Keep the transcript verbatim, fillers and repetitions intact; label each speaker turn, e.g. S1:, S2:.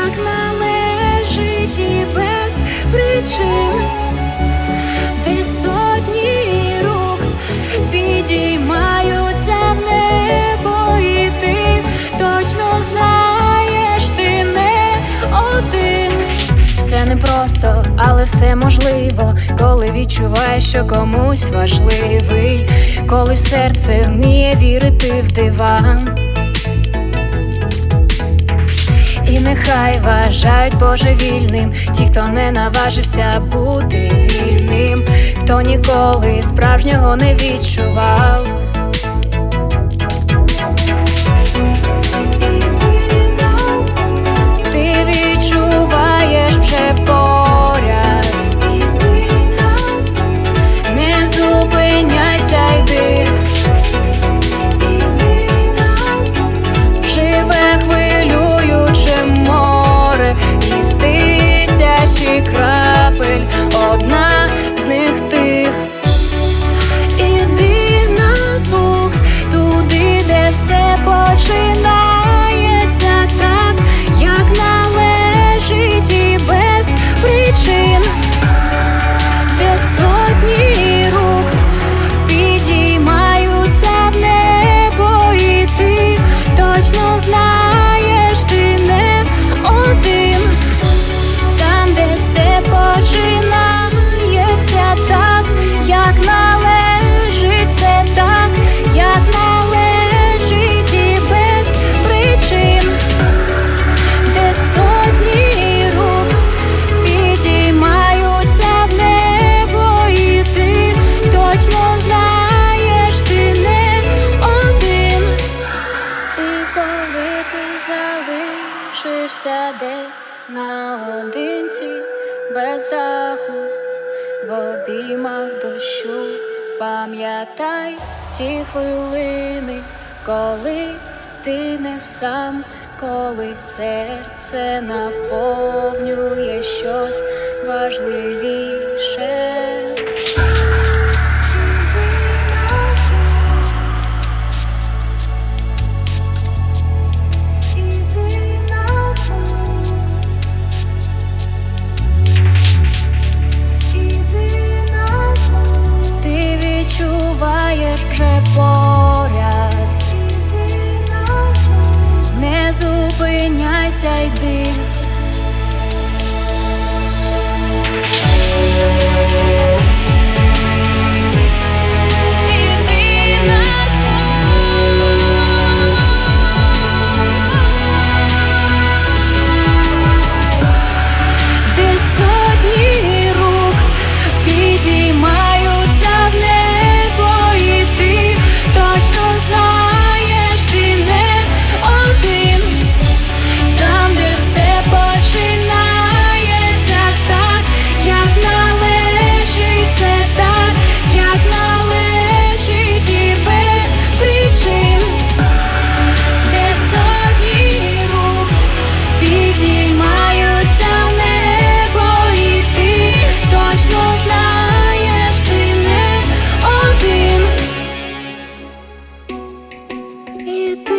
S1: як належить і без причин, де сотні рук підіймаються в небо, і ти точно знаєш, ти не один. Все непросто, але все можливо, коли відчуваєш, що комусь важливий, коли серце вміє вірити в дива. І нехай вважають божевільним ті, хто не наважився бути вільним, хто ніколи справжнього не відчував. Ти відчуваєш вже поряд, не зупиняйся, йди. Живе хвилююче море із тисячі крапель, одна з них ти. Іди на звук, туди, де все починається так, як належить і без причин, де сотні рук підіймаються в небо, і ти точно знаєш, ти не один. Там, де все починається так, як належить, все так, як належить і без причин, де сотні рук підіймаються в небо, і ти точно знаєш, ти не один. І коли ти залишишся десь наодинці, без даху, в обіймах дощу, пам'ятай ті хвилини, коли ти не сам, коли серце наповнює щось важливіше. Відчуваєш вже поряд, не зупиняйся, йди. І ти